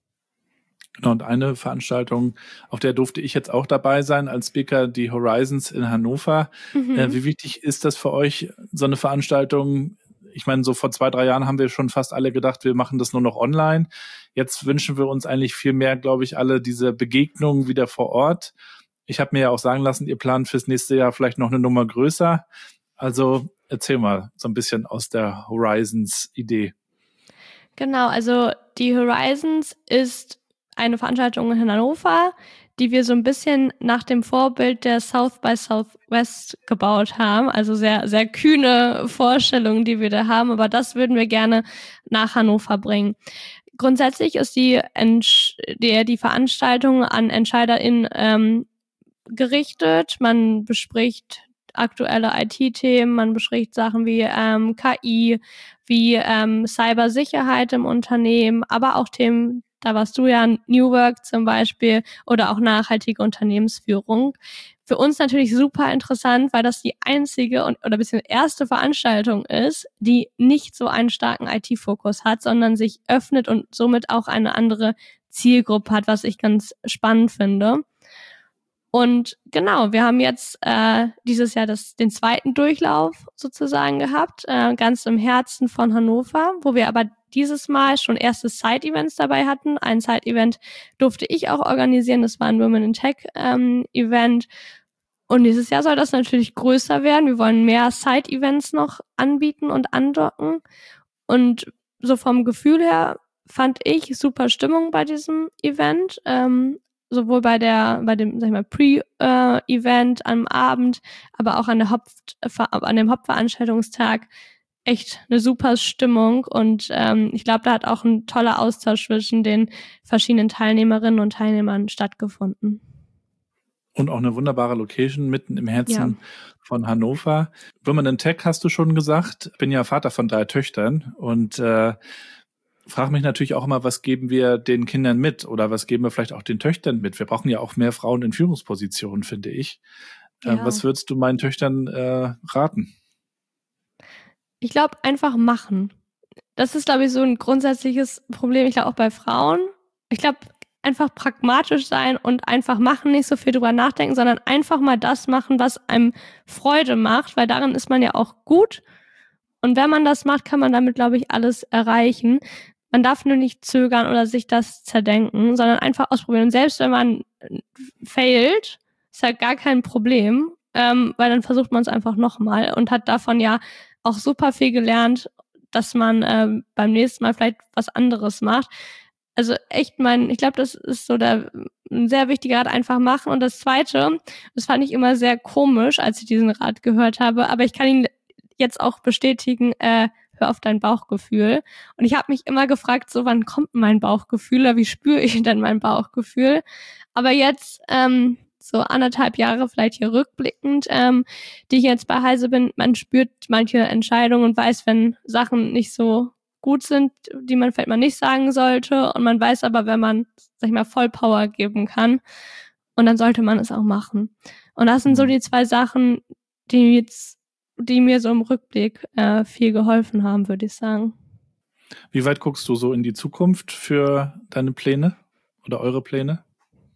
Genau, und eine Veranstaltung, auf der durfte ich jetzt auch dabei sein als Speaker, die Horizons in Hannover. Mhm. Äh, wie wichtig ist das für euch, so eine Veranstaltung? Ich meine, so vor zwei, drei Jahren haben wir schon fast alle gedacht, wir machen das nur noch online. Jetzt wünschen wir uns eigentlich viel mehr, glaube ich, alle diese Begegnungen wieder vor Ort. Ich habe mir ja auch sagen lassen, ihr plant fürs nächste Jahr vielleicht noch eine Nummer größer. Also erzähl mal so ein bisschen aus der Horizons-Idee. Genau, also die Horizons ist eine Veranstaltung in Hannover, die wir so ein bisschen nach dem Vorbild der South by Southwest gebaut haben. Also sehr, sehr kühne Vorstellungen, die wir da haben, aber das würden wir gerne nach Hannover bringen. Grundsätzlich ist die, Entsch- die, die Veranstaltung an EntscheiderInnen ähm, gerichtet. Man bespricht aktuelle I T-Themen, man bespricht Sachen wie ähm, K I, wie ähm, Cybersicherheit im Unternehmen, aber auch Themen, da warst du ja, New Work zum Beispiel oder auch nachhaltige Unternehmensführung. Für uns natürlich super interessant, weil das die einzige und oder bisschen erste Veranstaltung ist, die nicht so einen starken I T-Fokus hat, sondern sich öffnet und somit auch eine andere Zielgruppe hat, was ich ganz spannend finde. Und genau, wir haben jetzt äh, dieses Jahr das, den zweiten Durchlauf sozusagen gehabt, äh, ganz im Herzen von Hannover, wo wir aber dieses Mal schon erste Side-Events dabei hatten. Ein Side-Event durfte ich auch organisieren, das war ein Women in Tech ähm, Event. Und dieses Jahr soll das natürlich größer werden. Wir wollen mehr Side-Events noch anbieten und andocken. Und so vom Gefühl her fand ich super Stimmung bei diesem Event. Ähm, sowohl bei der, bei dem, sag ich mal, Pre-Event am Abend, aber auch an der Haupt, an dem Hauptveranstaltungstag echt eine super Stimmung und ähm, ich glaube, da hat auch ein toller Austausch zwischen den verschiedenen Teilnehmerinnen und Teilnehmern stattgefunden. Und auch eine wunderbare Location mitten im Herzen Ja. von Hannover. Women in Tech hast du schon gesagt. Bin ja Vater von drei Töchtern und äh, frage mich natürlich auch immer, was geben wir den Kindern mit oder was geben wir vielleicht auch den Töchtern mit? Wir brauchen ja auch mehr Frauen in Führungspositionen, finde ich. Ja. Äh, was würdest du meinen Töchtern äh, raten? Ich glaube, einfach machen. Das ist, glaube ich, so ein grundsätzliches Problem. Ich glaube auch bei Frauen. Ich glaube, einfach pragmatisch sein und einfach machen, nicht so viel drüber nachdenken, sondern einfach mal das machen, was einem Freude macht, weil darin ist man ja auch gut. Und wenn man das macht, kann man damit, glaube ich, alles erreichen. Man darf nur nicht zögern oder sich das zerdenken, sondern einfach ausprobieren. Und selbst wenn man failt, ist halt gar kein Problem, ähm, weil dann versucht man es einfach nochmal und hat davon ja auch super viel gelernt, dass man ähm, beim nächsten Mal vielleicht was anderes macht. Also echt, mein, ich glaube, das ist so der ein sehr wichtiger Rat, einfach machen. Und das Zweite, das fand ich immer sehr komisch, als ich diesen Rat gehört habe, aber ich kann ihn jetzt auch bestätigen, äh, hör auf dein Bauchgefühl. Und ich habe mich immer gefragt, so wann kommt mein Bauchgefühl oder wie spüre ich denn mein Bauchgefühl? Aber jetzt, ähm, so anderthalb Jahre vielleicht hier rückblickend, ähm, die ich jetzt bei Heise bin, man spürt manche Entscheidungen und weiß, wenn Sachen nicht so gut sind, die man vielleicht mal nicht sagen sollte. Und man weiß aber, wenn man, sag ich mal, Vollpower geben kann. Und dann sollte man es auch machen. Und das sind so die zwei Sachen, die jetzt die mir so im Rückblick äh, viel geholfen haben, würde ich sagen. Wie weit guckst du so in die Zukunft für deine Pläne oder eure Pläne?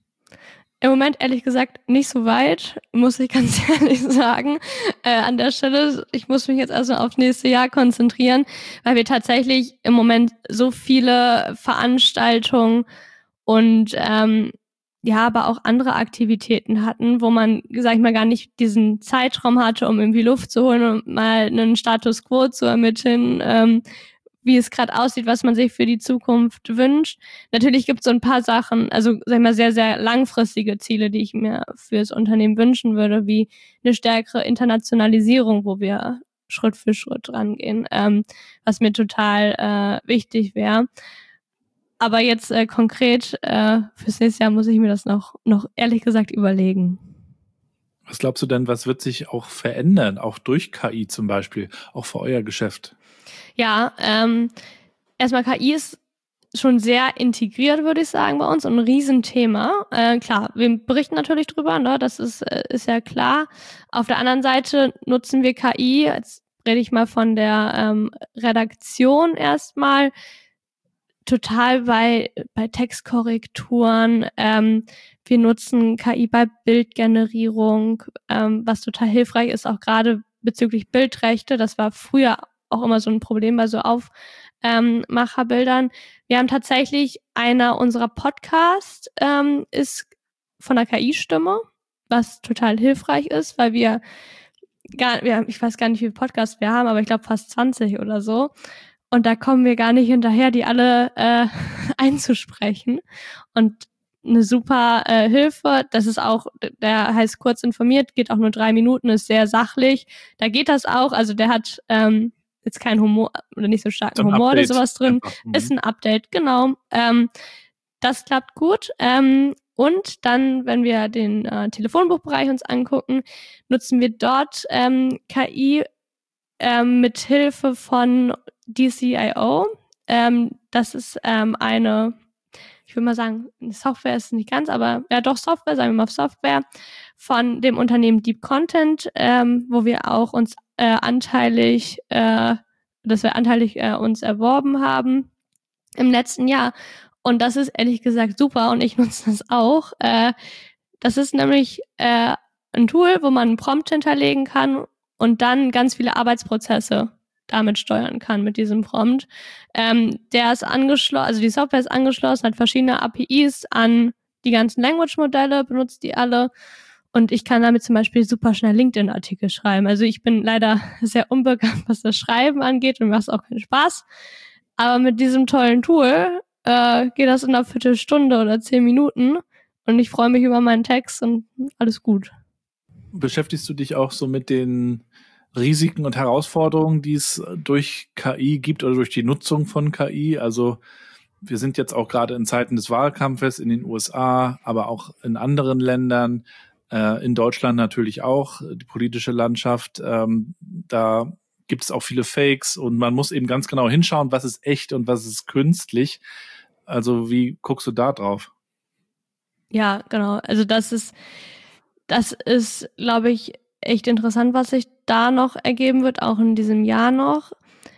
Im Moment ehrlich gesagt nicht so weit, muss ich ganz ehrlich sagen. Äh, an der Stelle, ich muss mich jetzt also aufs nächste Jahr konzentrieren, weil wir tatsächlich im Moment so viele Veranstaltungen und ähm, ja, aber auch andere Aktivitäten hatten, wo man, sag ich mal, gar nicht diesen Zeitraum hatte, um irgendwie Luft zu holen und mal einen Status quo zu ermitteln, ähm, wie es gerade aussieht, was man sich für die Zukunft wünscht. Natürlich gibt es so ein paar Sachen, also sag ich mal, sehr, sehr langfristige Ziele, die ich mir fürs Unternehmen wünschen würde, wie eine stärkere Internationalisierung, wo wir Schritt für Schritt rangehen, ähm, was mir total äh, wichtig wäre. Aber jetzt äh, konkret äh, fürs nächste Jahr muss ich mir das noch, noch ehrlich gesagt überlegen. Was glaubst du denn, was wird sich auch verändern, auch durch K I zum Beispiel, auch für euer Geschäft? Ja, ähm, erstmal K I ist schon sehr integriert, würde ich sagen, bei uns und ein Riesenthema. Äh, klar, wir berichten natürlich drüber, ne? Das ist, äh, ist ja klar. Auf der anderen Seite nutzen wir K I, jetzt rede ich mal von der ähm, Redaktion erstmal, total bei, bei Textkorrekturen. Ähm, wir nutzen K I bei Bildgenerierung, ähm, was total hilfreich ist, auch gerade bezüglich Bildrechte. Das war früher auch immer so ein Problem bei so Aufmacherbildern. Ähm, wir haben tatsächlich einer unserer Podcasts ähm, ist von der K I-Stimme. was total hilfreich ist, weil wir gar, wir, ich weiß gar nicht, wie viele Podcasts wir haben, aber ich glaube fast zwanzig oder so. Und da kommen wir gar nicht hinterher, die alle äh, einzusprechen. Und eine super äh, Hilfe, das ist auch, der heißt kurz informiert, geht auch nur drei Minuten, ist sehr sachlich. Da geht das auch, also der hat ähm, jetzt keinen Humor oder nicht so starken Humor oder sowas drin. Einfach, ist ein Update, genau. Ähm, das klappt gut. Ähm, und dann, wenn wir den äh, Telefonbuchbereich uns angucken, nutzen wir dort ähm, K I ähm, mit Hilfe von D C I O. Ähm, das ist ähm, eine, ich würde mal sagen, Software ist nicht ganz, aber ja doch Software, sagen wir mal Software, von dem Unternehmen Deep Content, ähm, wo wir auch uns äh, anteilig, äh, dass wir anteilig äh, uns erworben haben im letzten Jahr. Und das ist ehrlich gesagt super und ich nutze das auch. Äh, das ist nämlich äh, ein Tool, wo man einen Prompt hinterlegen kann und dann ganz viele Arbeitsprozesse damit steuern kann mit diesem Prompt. Ähm, der ist angeschlossen, also die Software ist angeschlossen, hat verschiedene A P Is an die ganzen Language-Modelle, benutzt die alle. Und ich kann damit zum Beispiel super schnell LinkedIn-Artikel schreiben. Also ich bin leider sehr unbegabt, was das Schreiben angeht und mir macht es auch keinen Spaß. Aber mit diesem tollen Tool äh, geht das in einer Viertelstunde oder zehn Minuten und ich freue mich über meinen Text und alles gut. Beschäftigst du dich auch so mit den Risiken und Herausforderungen, die es durch K I gibt oder durch die Nutzung von K I? Also wir sind jetzt auch gerade in Zeiten des Wahlkampfes in den U S A, aber auch in anderen Ländern, äh, in Deutschland natürlich auch, die politische Landschaft. Ähm, da gibt es auch viele Fakes und man muss eben ganz genau hinschauen, was ist echt und was ist künstlich. Also wie guckst du da drauf? Ja, genau. Also das ist, das ist, glaube ich, echt interessant, was sich da noch ergeben wird, auch in diesem Jahr noch.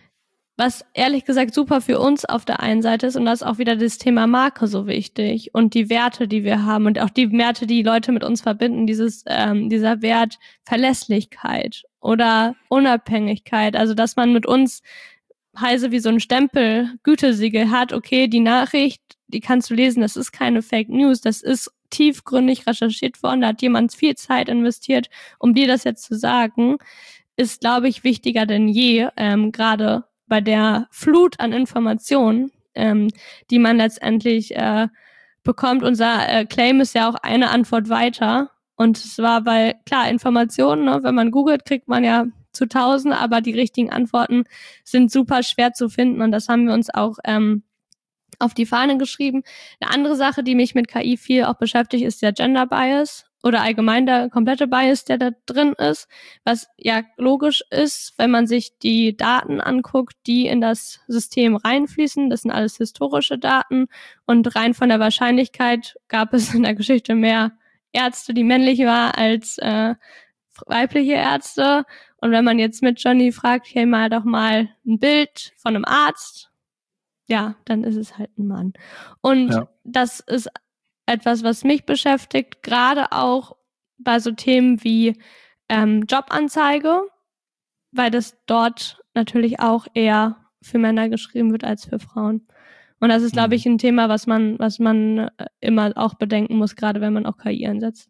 Was ehrlich gesagt super für uns auf der einen Seite ist, und das ist auch wieder das Thema Marke so wichtig und die Werte, die wir haben und auch die Werte, die Leute mit uns verbinden, dieses ähm, dieser Wert Verlässlichkeit oder Unabhängigkeit, also dass man mit uns Heise wie so ein Stempel, Gütesiegel hat, okay, die Nachricht, die kannst du lesen, das ist keine Fake News, das ist tiefgründig recherchiert worden, da hat jemand viel Zeit investiert, um dir das jetzt zu sagen, ist, glaube ich, wichtiger denn je, ähm, gerade bei der Flut an Informationen, ähm, die man letztendlich äh, bekommt. Unser äh, Claim ist ja auch eine Antwort weiter. Und es war, weil, klar, Informationen, ne, wenn man googelt, kriegt man ja zu tausend, aber die richtigen Antworten sind super schwer zu finden. Und das haben wir uns auch ähm, auf die Fahne geschrieben. Eine andere Sache, die mich mit K I viel auch beschäftigt, ist der Gender Bias oder allgemein der komplette Bias, der da drin ist, was ja logisch ist, wenn man sich die Daten anguckt, die in das System reinfließen. Das sind alles historische Daten und rein von der Wahrscheinlichkeit gab es in der Geschichte mehr Ärzte, die männlich waren, als äh, weibliche Ärzte. Und wenn man jetzt mit Johnny fragt, hey, mal doch mal ein Bild von einem Arzt, ja, dann ist es halt ein Mann. Und ja. Das ist etwas, was mich beschäftigt, gerade auch bei so Themen wie ähm, Jobanzeige, weil das dort natürlich auch eher für Männer geschrieben wird als für Frauen. Und das ist, glaube ich, ein Thema, was man, was man immer auch bedenken muss, gerade wenn man auch K I einsetzt.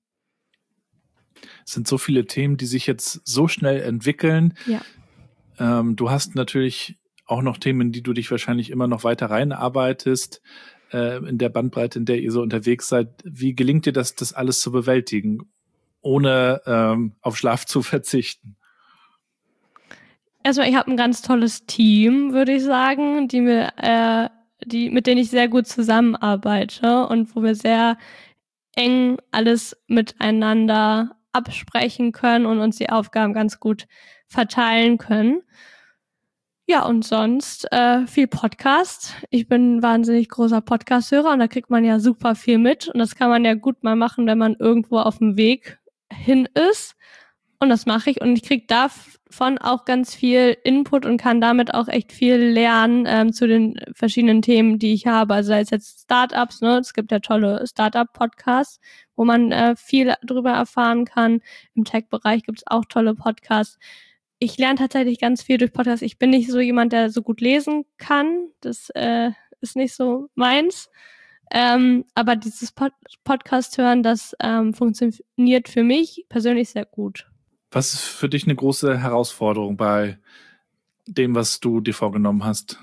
Es sind so viele Themen, die sich jetzt so schnell entwickeln. Ja. Ähm, du hast natürlich auch noch Themen, in die du dich wahrscheinlich immer noch weiter reinarbeitest, äh, in der Bandbreite, in der ihr so unterwegs seid. Wie gelingt dir das, das alles zu bewältigen, ohne ähm, auf Schlaf zu verzichten? Erstmal, ich habe ein ganz tolles Team, würde ich sagen, die mir, äh, die, mit denen ich sehr gut zusammenarbeite und wo wir sehr eng alles miteinander absprechen können und uns die Aufgaben ganz gut verteilen können. Ja, und sonst äh, viel Podcast. Ich bin ein wahnsinnig großer Podcast-Hörer und da kriegt man ja super viel mit. Und das kann man ja gut mal machen, wenn man irgendwo auf dem Weg hin ist. Und das mache ich und ich kriege davon auch ganz viel Input und kann damit auch echt viel lernen ähm, zu den verschiedenen Themen, die ich habe. Also sei es jetzt Startups, ne? Es gibt ja tolle Startup-Podcasts, wo man äh, viel drüber erfahren kann. Im Tech-Bereich gibt es auch tolle Podcasts. Ich lerne tatsächlich ganz viel durch Podcasts. Ich bin nicht so jemand, der so gut lesen kann. Das äh, ist nicht so meins. Ähm, aber dieses Pod- Podcast hören, das ähm, funktioniert für mich persönlich sehr gut. Was ist für dich eine große Herausforderung bei dem, was du dir vorgenommen hast?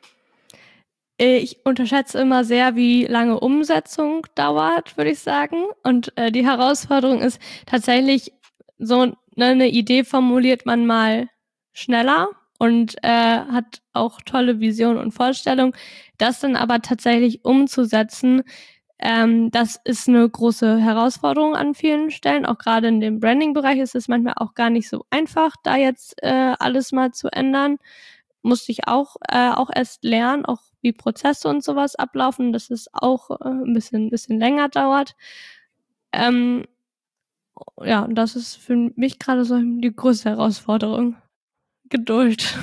Ich unterschätze immer sehr, wie lange Umsetzung dauert, würde ich sagen. Und äh, die Herausforderung ist tatsächlich, so ne, eine Idee formuliert man mal schneller und äh, hat auch tolle Visionen und Vorstellungen. Das dann aber tatsächlich umzusetzen, ähm, das ist eine große Herausforderung an vielen Stellen. Auch gerade in dem Branding-Bereich ist es manchmal auch gar nicht so einfach, da jetzt äh, alles mal zu ändern. Musste ich auch äh, auch erst lernen, auch wie Prozesse und sowas ablaufen, dass es auch äh, ein bisschen, bisschen länger dauert. Ähm, ja, und das ist für mich gerade so die größte Herausforderung. Geduld.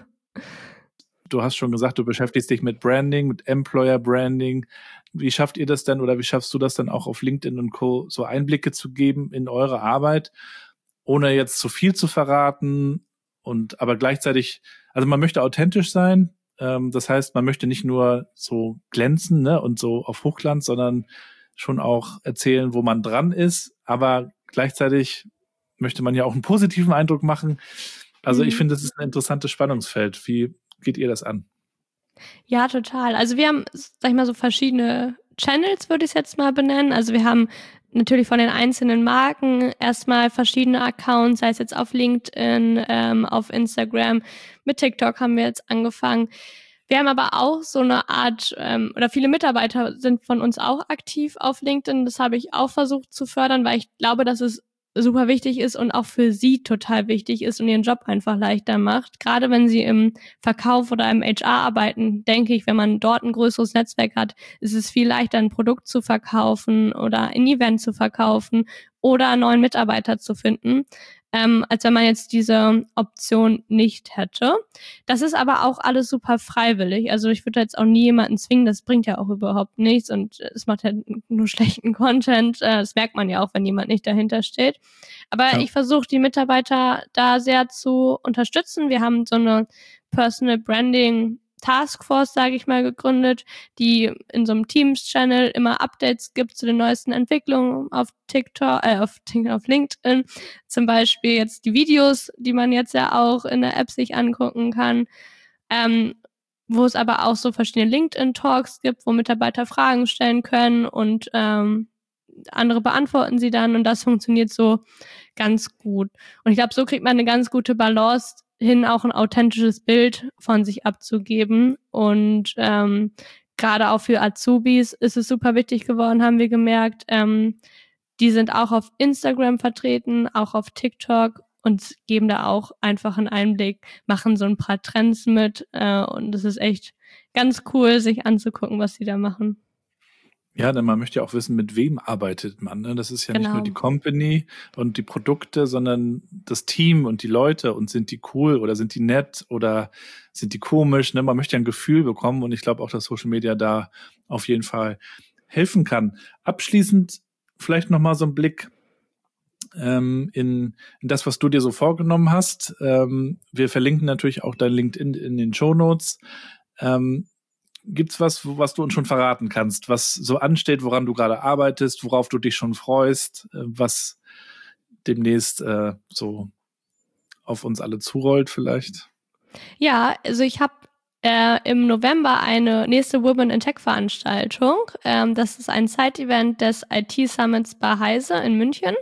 Du hast schon gesagt, du beschäftigst dich mit Branding, mit Employer Branding. Wie schafft ihr das denn oder wie schaffst du das dann auch auf LinkedIn und Co. so Einblicke zu geben in eure Arbeit, ohne jetzt zu viel zu verraten und aber gleichzeitig, also man möchte authentisch sein. Ähm, das heißt, man möchte nicht nur so glänzen, ne, und so auf Hochglanz, sondern schon auch erzählen, wo man dran ist. Aber gleichzeitig möchte man ja auch einen positiven Eindruck machen. Also ich Mhm. finde, das ist ein interessantes Spannungsfeld. Wie geht ihr das an? Ja, total. Also wir haben, sag ich mal, so verschiedene Channels, würde ich es jetzt mal benennen. Also wir haben natürlich von den einzelnen Marken erstmal verschiedene Accounts, sei es jetzt auf LinkedIn, ähm, auf Instagram, mit TikTok haben wir jetzt angefangen. Wir haben aber auch so eine Art, ähm, oder viele Mitarbeiter sind von uns auch aktiv auf LinkedIn. Das habe ich auch versucht zu fördern, weil ich glaube, dass es super wichtig ist und auch für sie total wichtig ist und ihren Job einfach leichter macht. Gerade wenn sie im Verkauf oder im H R arbeiten, denke ich, wenn man dort ein größeres Netzwerk hat, ist es viel leichter, ein Produkt zu verkaufen oder ein Event zu verkaufen oder einen neuen Mitarbeiter zu finden, ähm, als wenn man jetzt diese Option nicht hätte. Das ist aber auch alles super freiwillig. Also ich würde jetzt auch nie jemanden zwingen, das bringt ja auch überhaupt nichts und es macht ja nur schlechten Content. Das merkt man ja auch, wenn jemand nicht dahinter steht. Aber Ja. ich versuche die Mitarbeiter da sehr zu unterstützen. Wir haben so eine Personal Branding Taskforce, sage ich mal, gegründet, die in so einem Teams-Channel immer Updates gibt zu den neuesten Entwicklungen auf TikTok, äh, auf, auf LinkedIn. Zum Beispiel jetzt die Videos, die man jetzt ja auch in der App sich angucken kann. Ähm, wo es aber auch so verschiedene LinkedIn-Talks gibt, wo Mitarbeiter Fragen stellen können und ähm, andere beantworten sie dann und das funktioniert so ganz gut. Und ich glaube, so kriegt man eine ganz gute Balance hin, auch ein authentisches Bild von sich abzugeben. Und ähm, gerade auch für Azubis ist es super wichtig geworden, haben wir gemerkt. Ähm, die sind auch auf Instagram vertreten, auch auf TikTok und geben da auch einfach einen Einblick, machen so ein paar Trends mit. Äh, und es ist echt ganz cool, sich anzugucken, was sie da machen. Ja, denn man möchte ja auch wissen, mit wem arbeitet man. Ne? Das ist ja Genau. nicht nur die Company und die Produkte, sondern das Team und die Leute. Und sind die cool oder sind die nett oder sind die komisch? Ne? Man möchte ja ein Gefühl bekommen und ich glaube auch, dass Social Media da auf jeden Fall helfen kann. Abschließend vielleicht nochmal so ein Blick ähm, in, in das, was du dir so vorgenommen hast. Ähm, wir verlinken natürlich auch dein LinkedIn in den Shownotes. Ähm, Gibt's was, was du uns schon verraten kannst, was so ansteht, woran du gerade arbeitest, worauf du dich schon freust, was demnächst äh, so auf uns alle zurollt vielleicht? Ja, also ich habe äh, im November eine nächste Women in Tech Veranstaltung. Ähm, das ist ein Side-Event des I T Summits bei Heise in München.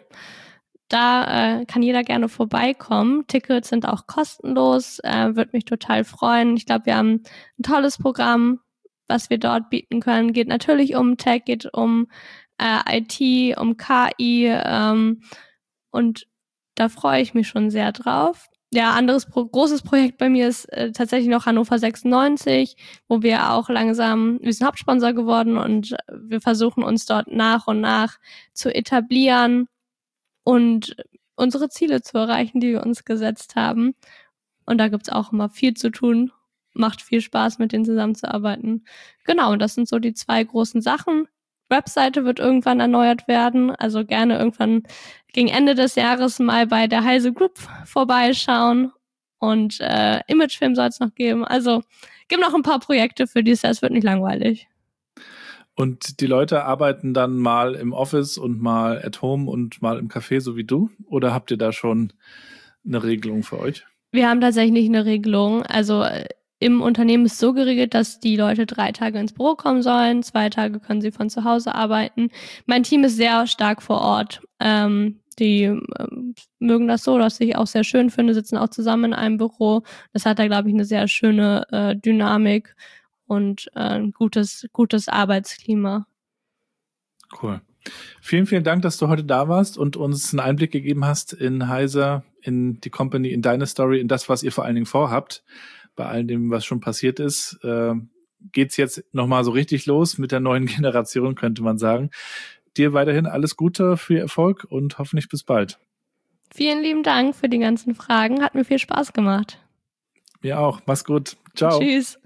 Da äh, kann jeder gerne vorbeikommen. Tickets sind auch kostenlos, äh, würde mich total freuen. Ich glaube, wir haben ein tolles Programm, was wir dort bieten können. Geht natürlich um Tech, geht um äh, I T, um K I ähm, und da freue ich mich schon sehr drauf. Ja, anderes Pro- großes Projekt bei mir ist äh, tatsächlich noch Hannover sechsundneunzig, wo wir auch langsam, wir sind Hauptsponsor geworden und wir versuchen uns dort nach und nach zu etablieren und unsere Ziele zu erreichen, die wir uns gesetzt haben. Und da gibt's auch immer viel zu tun. Macht viel Spaß, mit denen zusammenzuarbeiten. Genau, und das sind so die zwei großen Sachen. Webseite wird irgendwann erneuert werden, also gerne irgendwann gegen Ende des Jahres mal bei der Heise Group vorbeischauen. Und äh, Imagefilm soll es noch geben. Also gibt noch ein paar Projekte für dieses Jahr, es wird nicht langweilig. Und die Leute arbeiten dann mal im Office und mal at home und mal im Café, so wie du? Oder habt ihr da schon eine Regelung für euch? Wir haben tatsächlich eine Regelung. Also im Unternehmen ist so geregelt, dass die Leute drei Tage ins Büro kommen sollen, zwei Tage können sie von zu Hause arbeiten. Mein Team ist sehr stark vor Ort. Ähm, die ähm, mögen das so, was ich auch sehr schön finde, sitzen auch zusammen in einem Büro. Das hat da, glaube ich, eine sehr schöne äh, Dynamik und äh, ein gutes, gutes Arbeitsklima. Cool. Vielen, vielen Dank, dass du heute da warst und uns einen Einblick gegeben hast in Heiser, in die Company, in deine Story, in das, was ihr vor allen Dingen vorhabt. Bei all dem, was schon passiert ist, äh, geht's jetzt nochmal so richtig los mit der neuen Generation, könnte man sagen. Dir weiterhin alles Gute, viel Erfolg und hoffentlich bis bald. Vielen lieben Dank für die ganzen Fragen. Hat mir viel Spaß gemacht. Mir auch. Mach's gut. Ciao. Tschüss.